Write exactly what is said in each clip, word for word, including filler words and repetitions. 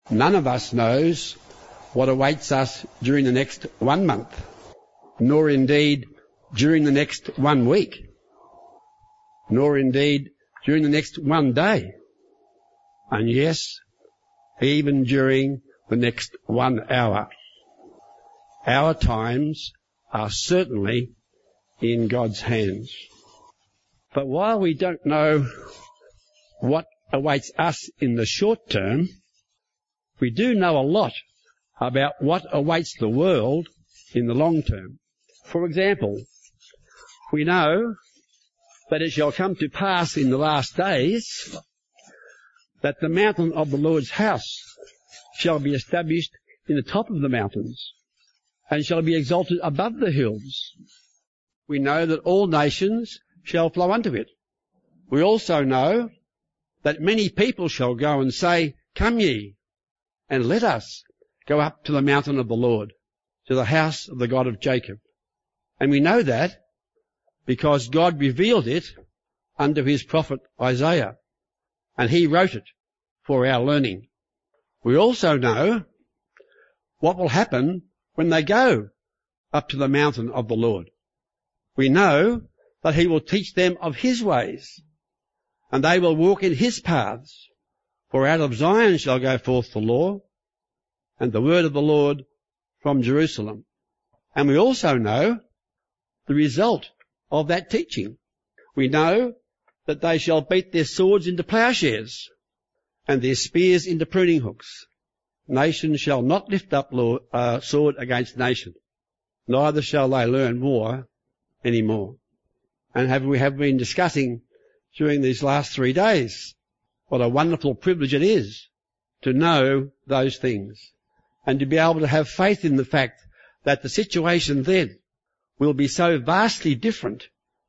None of us knows what awaits us during the next one month, nor indeed during the next one week, nor indeed during the next one day, and yes, even during the next one hour. Our times are certainly in God's hands. But while we don't know what awaits us in the short term, we do know a lot about what awaits the world in the long term. For example, we know that it shall come to pass in the last days that the mountain of the Lord's house shall be established in the top of the mountains, and shall be exalted above the hills. We know that all nations shall flow unto it. We also know that many people shall go and say, Come ye, and let us go up to the mountain of the Lord, to the house of the God of Jacob. And we know that because God revealed it unto his prophet Isaiah, and he wrote it for our learning. We also know what will happen when they go up to the mountain of the Lord. We know that he will teach them of his ways, and they will walk in his paths. For out of Zion shall go forth the law, and the word of the Lord from Jerusalem. And we also know the result of that teaching. We know that they shall beat their swords into plowshares, and their spears into pruning hooks. Nation shall not lift up law, uh, sword against nation, neither shall they learn war any more. And have, we have been discussing during these last three days what a wonderful privilege it is to know those things, and to be able to have faith in the fact that the situation then will be so vastly different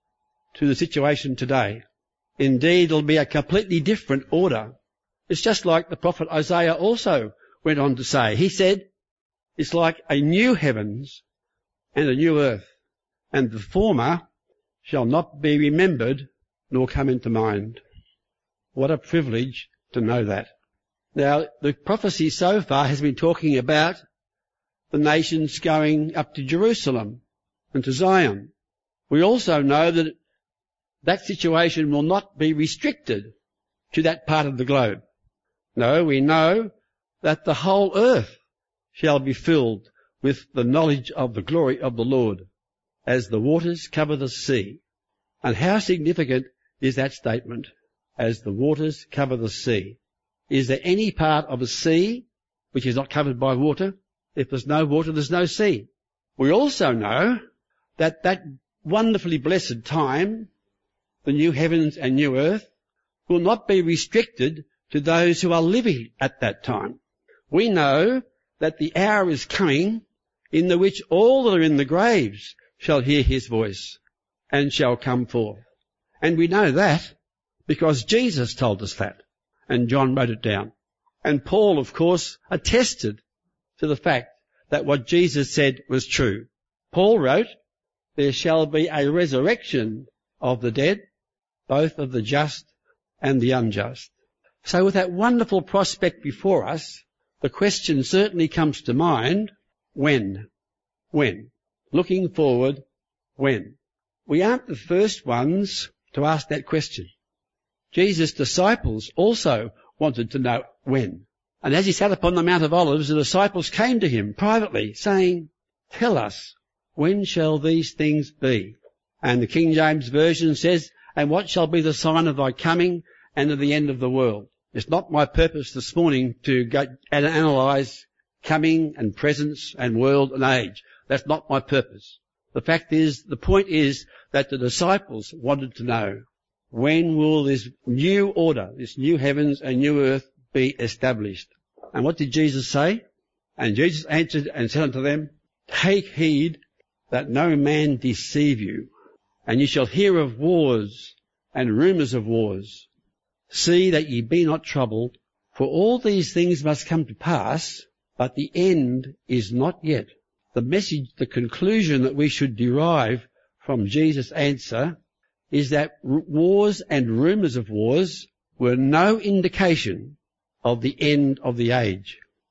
to the situation today. Indeed, it'll be a completely different order. It's just like the prophet Isaiah also went on to say. He said, it's like a new heavens and a new earth, and the former shall not be remembered nor come into mind. What a privilege to know that. Now, the prophecy so far has been talking about the nations going up to Jerusalem and to Zion. We also know that that situation will not be restricted to that part of the globe. No, we know that the whole earth shall be filled with the knowledge of the glory of the Lord, as the waters cover the sea. And how significant is that statement, as the waters cover the sea? Is there any part of a sea which is not covered by water? If there's no water, there's no sea. We also know that that wonderfully blessed time, the new heavens and new earth, will not be restricted to those who are living at that time. We know that the hour is coming in the which all that are in the graves shall hear his voice and shall come forth. And we know that because Jesus told us that, and John wrote it down. And Paul, of course, attested to the fact that what Jesus said was true. Paul wrote, there shall be a resurrection of the dead, both of the just and the unjust. So with that wonderful prospect before us, the question certainly comes to mind, when? When? Looking forward, when? We aren't the first ones to ask that question. Jesus' disciples also wanted to know when. And as he sat upon the Mount of Olives, the disciples came to him privately, saying, tell us, when shall these things be? And the King James Version says, and what shall be the sign of thy coming and of the end of the world? It's not my purpose this morning to go and analyse coming and presence and world and age. That's not my purpose. The fact is, the point is that the disciples wanted to know, when will this new order, this new heavens and new earth be established? And what did Jesus say? And Jesus answered and said unto them, take heed that no man deceive you, and ye shall hear of wars and rumours of wars. See that ye be not troubled, for all these things must come to pass, but the end is not yet. The message, the conclusion that we should derive from Jesus' answer is that wars and rumours of wars were no indication of the end of the age.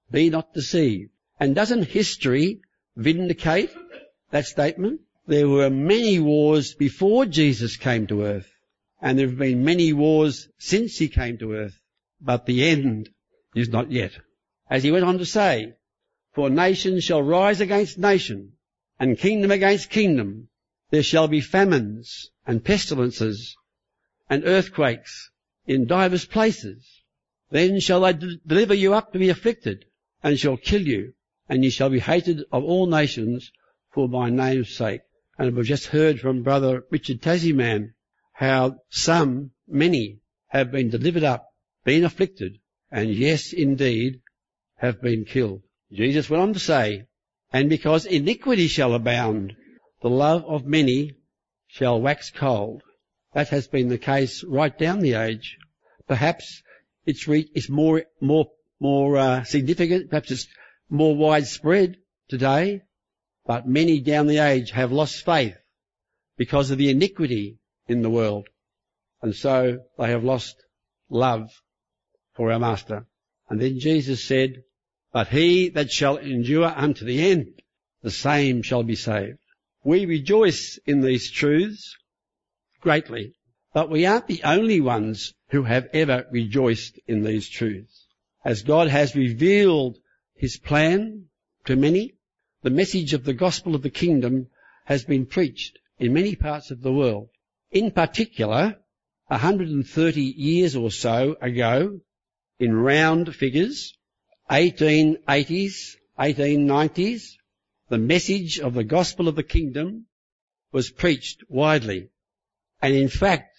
Be not deceived. And doesn't history vindicate that statement? There were many wars before Jesus came to earth, and there have been many wars since he came to earth, but the end is not yet. As he went on to say, for nation shall rise against nation, and kingdom against kingdom. There shall be famines and pestilences and earthquakes in divers places. Then shall they d- deliver you up to be afflicted, and shall kill you, and ye shall be hated of all nations for my name's sake. And we've just heard from Brother Richard Tassieman how some, many, have been delivered up, been afflicted, and yes, indeed, have been killed. Jesus went on to say, and because iniquity shall abound, the love of many shall wax cold. That has been the case right down the age. Perhaps it's, re- it's more, more, more uh, significant, perhaps it's more widespread today, but many down the age have lost faith because of the iniquity in the world. And so they have lost love for our Master. And then Jesus said, but he that shall endure unto the end, the same shall be saved. We rejoice in these truths greatly, but we aren't the only ones who have ever rejoiced in these truths. As God has revealed his plan to many, the message of the gospel of the kingdom has been preached in many parts of the world. In particular, one hundred thirty years or so ago, in round figures, eighteen eighties, eighteen nineties, the message of the gospel of the kingdom was preached widely. And in fact,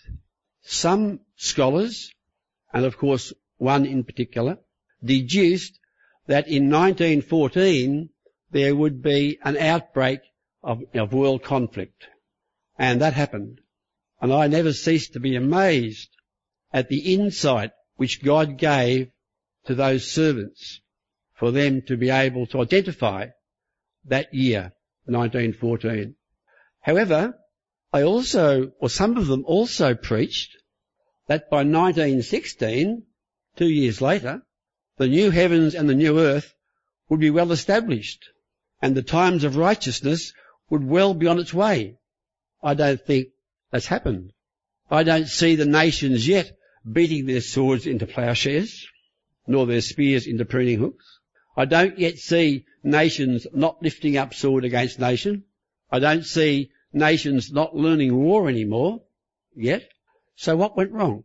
some scholars, and of course one in particular, deduced that in nineteen fourteen there would be an outbreak of, of world conflict. And that happened. And I never ceased to be amazed at the insight which God gave to those servants for them to be able to identify that year, nineteen fourteen. However, I also, or some of them also preached that by nineteen sixteen, two years later, the new heavens and the new earth would be well established and the times of righteousness would well be on its way. I don't think that's happened. I don't see the nations yet beating their swords into plowshares, nor their spears into pruning hooks. I don't yet see nations not lifting up sword against nation. I don't see nations not learning war anymore yet. So what went wrong?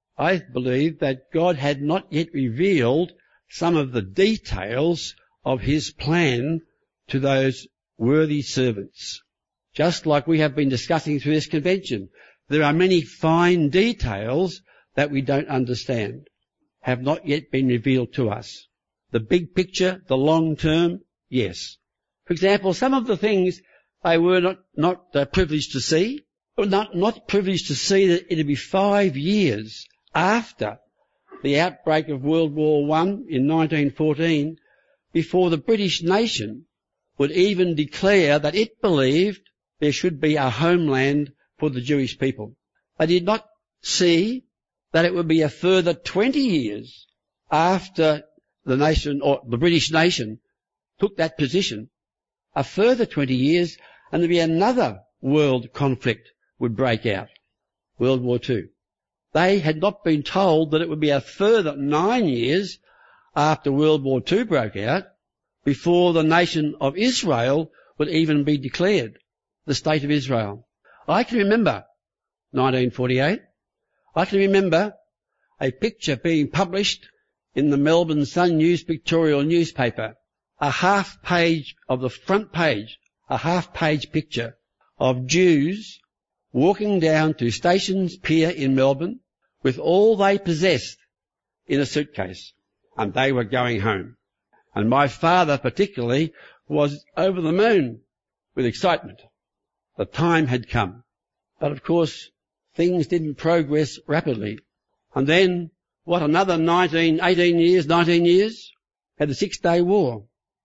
I believe that God had not yet revealed some of the details of his plan to those worthy servants. Just like we have been discussing through this convention, there are many fine details that we don't understand, have not yet been revealed to us. The big picture, the long term, yes. For example, some of the things they were not, not uh, privileged to see, or not, not privileged to see that it would be five years after the outbreak of World War One in nineteen fourteen before the British nation would even declare that it believed there should be a homeland for the Jewish people. They did not see that it would be a further twenty years after the nation, or the British nation, took that position, a further twenty years, and there'd be another world conflict would break out, World War Two. They had not been told that it would be a further nine years after World War Two broke out before the nation of Israel would even be declared, the State of Israel. I can remember nineteen forty-eight. I can remember a picture being published in the Melbourne Sun News pictorial newspaper, a half page of the front page, a half page picture of Jews walking down to Stations Pier in Melbourne with all they possessed in a suitcase, and they were going home. And my father particularly was over the moon with excitement. The time had come. But of course, things didn't progress rapidly. And then, what, another nineteen, eighteen years, nineteen years? Had the Six Day War.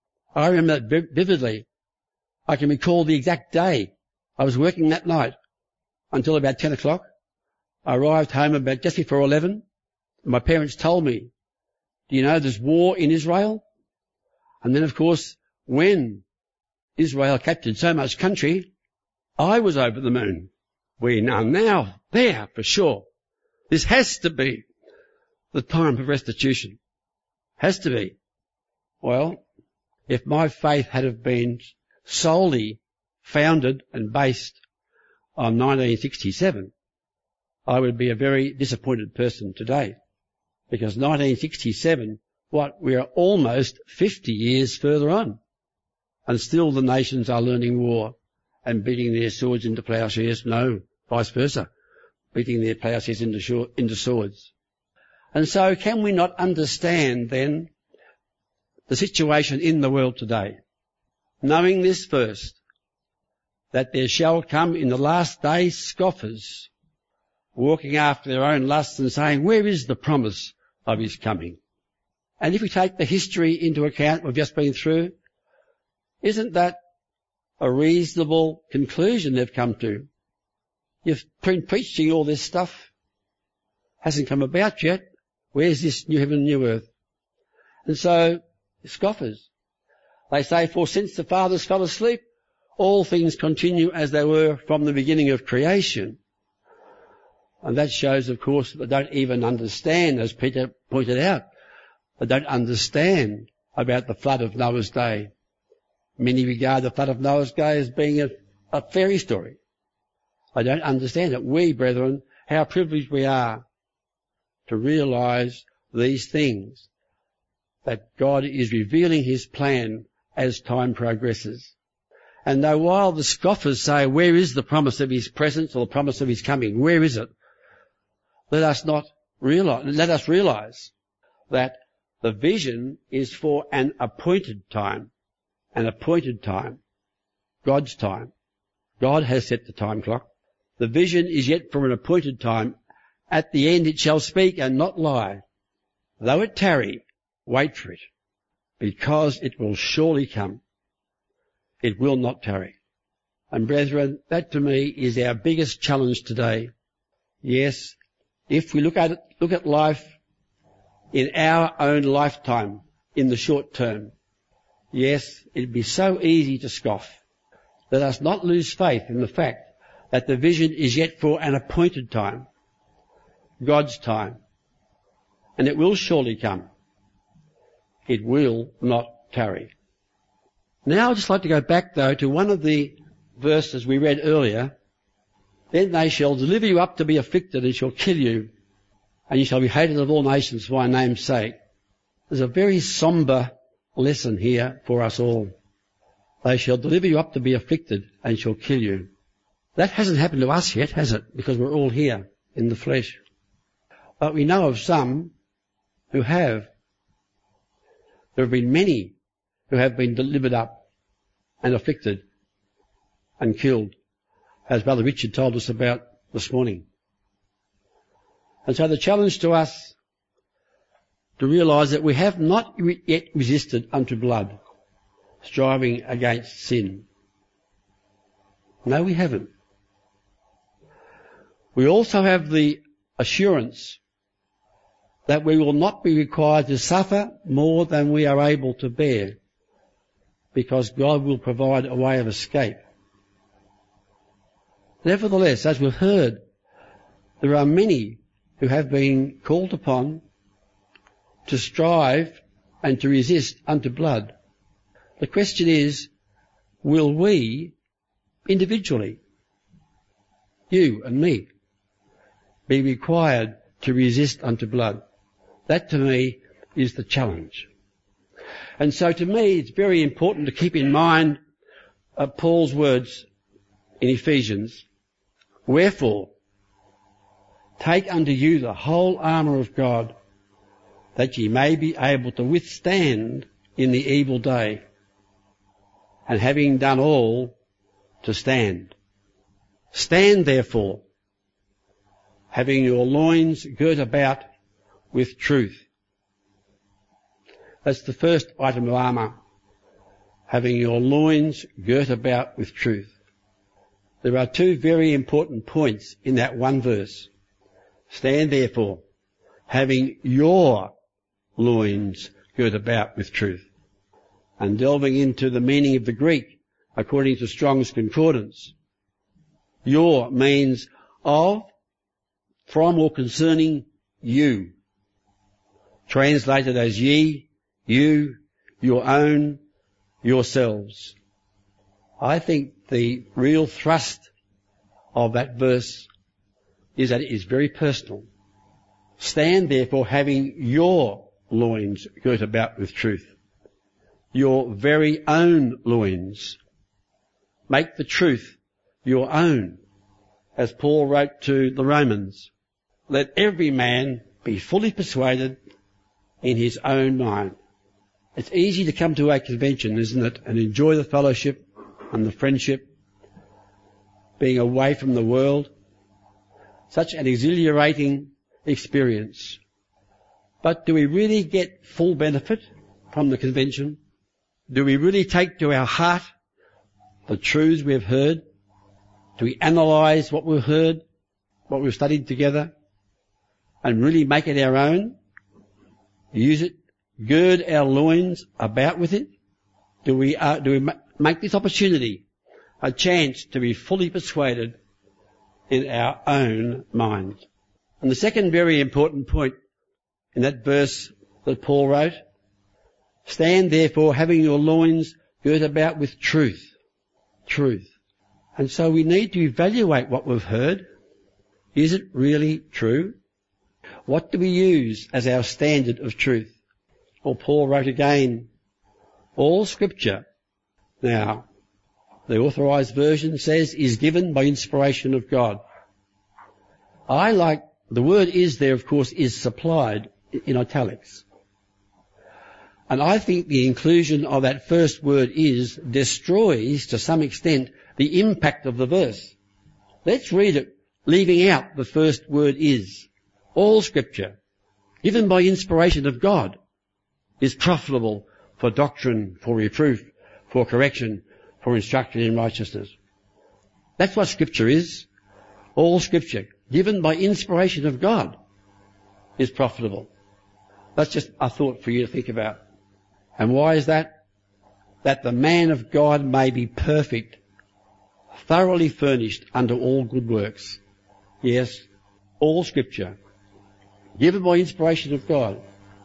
I remember that vividly. I can recall the exact day. I was working that night until about ten o'clock. I arrived home about just before eleven. My parents told me, do you know there's war in Israel? And then, of course, when Israel captured so much country, I was over the moon. We are now there for sure. This has to be the time of restitution. Has to be. Well, if my faith had have been solely founded and based on nineteen sixty-seven, I would be a very disappointed person today. Because nineteen sixty-seven, what, we are almost fifty years further on. And still the nations are learning war and beating their swords into plowshares. No, vice versa. Beating their plowshares into, short, into swords. And so can we not understand then the situation in the world today? Knowing this first, that there shall come in the last days scoffers, walking after their own lusts and saying, where is the promise of his coming? And if we take the history into account we've just been through, isn't that a reasonable conclusion they've come to? You've been preaching all this stuff, hasn't come about yet. Where's this new heaven and new earth? And so, scoffers, they say, for since the fathers fell asleep, all things continue as they were from the beginning of creation. And that shows, of course, that they don't even understand, as Peter pointed out, they don't understand about the flood of Noah's day. Many regard the flood of Noah's day as being a, a fairy story. I don't understand it. We, brethren, how privileged we are to realise these things, that God is revealing his plan as time progresses. And though while the scoffers say, where is the promise of his presence or the promise of his coming? Where is it? Let us not realise, let us realise that the vision is for an appointed time. An appointed time. God's time. God has set the time clock. The vision is yet for an appointed time. At the end it shall speak and not lie. Though it tarry, wait for it, because it will surely come. It will not tarry. And brethren, that to me is our biggest challenge today. Yes, if we look at it, look at life in our own lifetime, in the short term, yes, it'd be so easy to scoff. Let us not lose faith in the fact that the vision is yet for an appointed time, God's time, and it will surely come. It will not tarry. Now I'd just like to go back, though, to one of the verses we read earlier. Then they shall deliver you up to be afflicted and shall kill you, and you shall be hated of all nations for my name's sake. There's a very sombre lesson here for us all. They shall deliver you up to be afflicted and shall kill you. That hasn't happened to us yet, has it? Because we're all here in the flesh. But we know of some who have. There have been many who have been delivered up and afflicted and killed, as Brother Richard told us about this morning. And so the challenge to us to realise that we have not yet resisted unto blood, striving against sin. No, we haven't. We also have the assurance that we will not be required to suffer more than we are able to bear, because God will provide a way of escape. Nevertheless, as we've heard, there are many who have been called upon to strive and to resist unto blood. The question is, will we individually, you and me, be required to resist unto blood? That to me is the challenge. And so to me it's very important to keep in mind uh, Paul's words in Ephesians. Wherefore, take unto you the whole armour of God, that ye may be able to withstand in the evil day, and having done all, to stand. Stand therefore, having your loins girt about with truth. That's the first item of armour, having your loins girt about with truth. There are two very important points in that one verse. Stand therefore, having your loins girt about with truth. and delving into the meaning of the Greek according to Strong's Concordance, your means of, from or concerning you, translated as ye, you, your own, yourselves. I think the real thrust of that verse is that it is very personal. Stand therefore having your loins girt about with truth, your very own loins. Make the truth your own, as Paul wrote to the Romans. Let every man be fully persuaded in his own mind. It's easy to come to a convention, isn't it, and enjoy the fellowship and the friendship, being away from the world. Such an exhilarating experience. But do we really get full benefit from the convention? Do we really take to our heart the truths we've heard? Do we analyse what we've heard, what we've studied together, and really make it our own? Use it, gird our loins about with it? Do we, uh, do we ma- make this opportunity a chance to be fully persuaded in our own mind? And the second very important point in that verse that Paul wrote, stand therefore having your loins girt about with truth. Truth. And so we need to evaluate what we've heard. Is it really true? What do we use as our standard of truth? Well, Paul wrote again, all scripture, now, the authorised version says, is given by inspiration of God. I like, the word is there, of course, is supplied in italics. And I think the inclusion of that first word is destroys, to some extent, the impact of the verse. Let's read it, leaving out the first word is. All scripture, given by inspiration of God, is profitable for doctrine, for reproof, for correction, for instruction in righteousness. That's what scripture is. All scripture, given by inspiration of God, is profitable. That's just a thought for you to think about. And why is that? That the man of God may be perfect, thoroughly furnished unto all good works. Yes, all scripture, given by inspiration of God,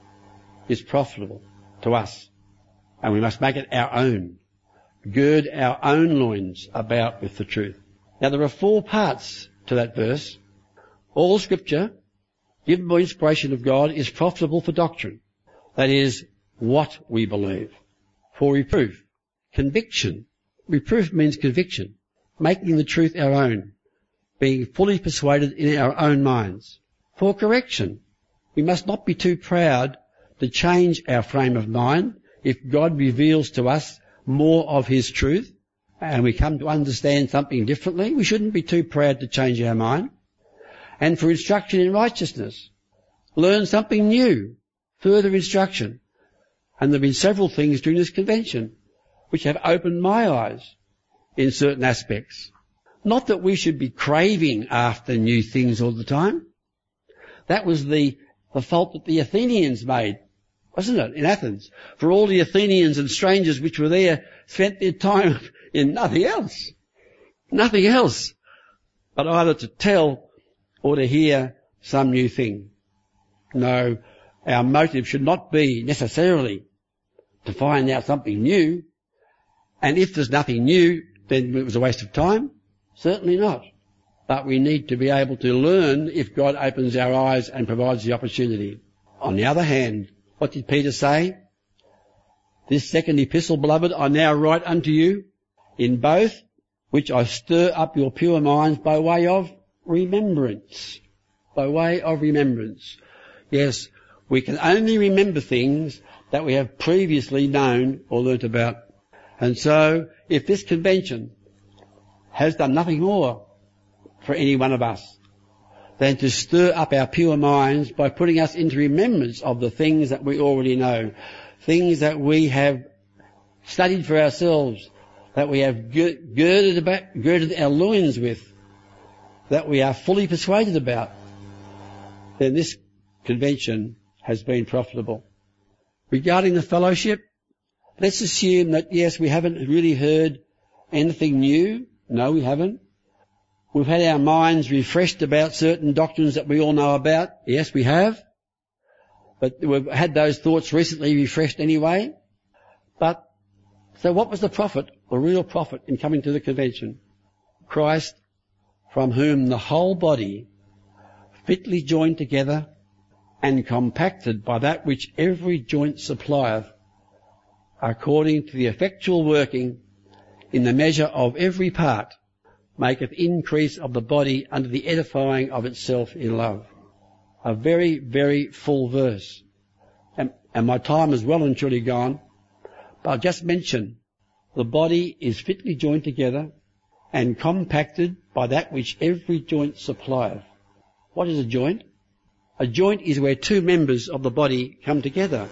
is profitable to us. And we must make it our own. Gird our own loins about with the truth. Now there are four parts to that verse. All scripture, given by inspiration of God, is profitable for doctrine. That is, what we believe. For reproof, conviction. Reproof means conviction. Making the truth our own. Being fully persuaded in our own minds. For correction, we must not be too proud to change our frame of mind if God reveals to us more of his truth and we come to understand something differently. We shouldn't be too proud to change our mind. And for instruction in righteousness, learn something new, further instruction. And there have been several things during this convention which have opened my eyes in certain aspects. Not that we should be craving after new things all the time. That was the, the fault that the Athenians made, wasn't it, in Athens? For all the Athenians and strangers which were there spent their time in nothing else. Nothing else. But either to tell or to hear some new thing. No, our motive should not be necessarily to find out something new. And if there's nothing new, then it was a waste of time. Certainly not. But we need to be able to learn if God opens our eyes and provides the opportunity. On the other hand, what did Peter say? This second epistle, beloved, I now write unto you, in both which I stir up your pure minds by way of remembrance. By way of remembrance. Yes, we can only remember things that we have previously known or learnt about. And so, if this convention has done nothing more for any one of us than to stir up our pure minds by putting us into remembrance of the things that we already know, things that we have studied for ourselves, that we have girded, about, girded our loins with, that we are fully persuaded about, then this convention has been profitable. Regarding the fellowship, Let's assume that, yes, we haven't really heard anything new. No, we haven't. We've had our minds refreshed about certain doctrines that we all know about. Yes, we have. But we've had those thoughts recently refreshed anyway. But, so what was the profit, the real profit in coming to the convention? Christ, from whom the whole body, fitly joined together and compacted by that which every joint supplieth, according to the effectual working in the measure of every part, maketh increase of the body unto the edifying of itself in love. A very, very full verse. And, and my time is well and truly gone, but I'll just mention the body is fitly joined together and compacted by that which every joint supplieth. What is a joint? A joint is where two members of the body come together.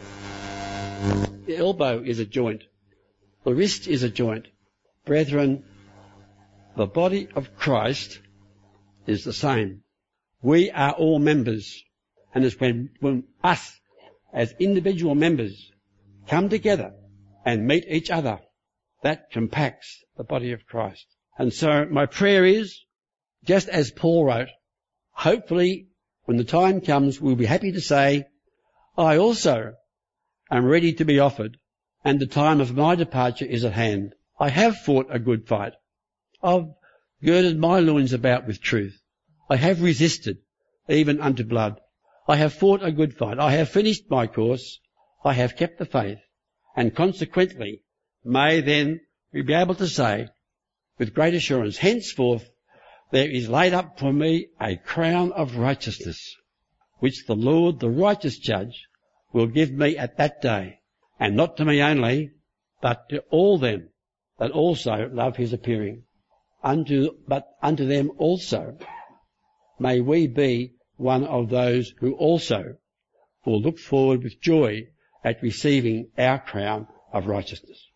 The elbow is a joint. The wrist is a joint. Brethren, the body of Christ is the same. We are all members. And it's when, when us, as individual members, come together and meet each other, that compacts the body of Christ. And so my prayer is, just as Paul wrote, hopefully when the time comes we'll be happy to say, I also am ready to be offered, and the time of my departure is at hand. I have fought a good fight. I've girded my loins about with truth. I have resisted, even unto blood. I have fought a good fight. I have finished my course. I have kept the faith. And consequently, may then we be able to say, with great assurance, henceforth there is laid up for me a crown of righteousness, which the Lord, the righteous judge, will give me at that day, and not to me only, but to all them that also love his appearing. Unto, but unto them also may we be one of those who also will look forward with joy at receiving our crown of righteousness.